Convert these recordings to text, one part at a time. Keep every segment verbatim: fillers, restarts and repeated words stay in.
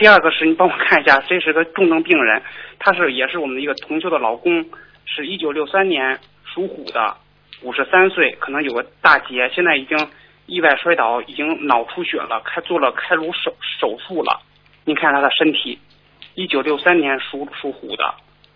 第二个是你帮我看一下，这是个重症病人，他是也是我们的一个同修的老公，是一九六三年属虎的，五十三岁，可能有个大劫，现在已经意外摔倒，已经脑出血了，开做了开颅手手术了。您看他的身体，一九六三年属属虎的，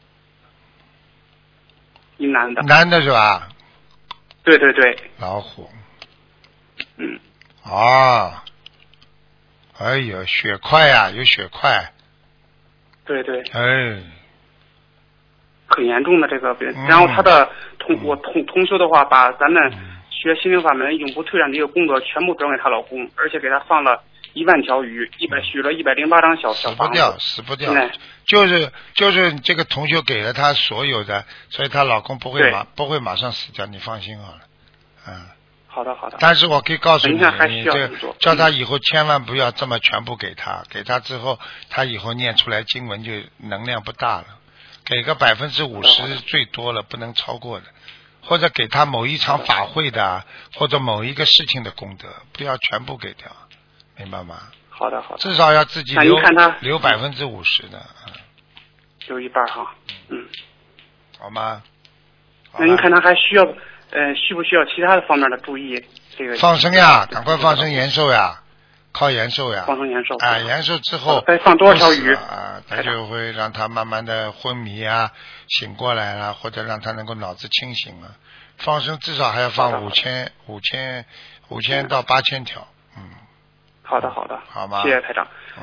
一男的。 男的是吧？ 对对对。 老虎。 嗯。 啊。哎呦，血块呀、啊，有血块。 对对。 哎。 很严重的这个病，嗯、然后他的同、嗯、我同同修的话，把咱们学心灵法门永不退转的一个工作全部转给她老公，而且给她放了一万条鱼，一百许了一百零八张小小房子。 死不掉，死不掉。就是就是这个同修给了她所有的，所以她老公不会马不会马上死掉，你放心好了。嗯。 好的好的。 但是我可以告诉你， 你这叫他以后千万不要这么全部给他，给他之后，他以后念出来经文就能量不大了。给个百分之五十最多了，不能超过的。或者给他某一场法会的，或者某一个事情的功德，不要全部给掉，明白吗？ 好的好的。 至少要自己留留百分之五十的。嗯。 留一半哈。嗯。 好吗？好那您看他还需要？呃，需不需要其他的方面的注意？这个放生呀，赶快放生延寿呀，靠延寿呀。 放生延寿。 啊，延寿之后再放多少条鱼啊？他就会让他慢慢的昏迷啊，醒过来了，或者让他能够脑子清醒了。放生至少还要放五千、五千、五千到八千条。嗯。 好的，好的。 好吗？ 谢谢台长。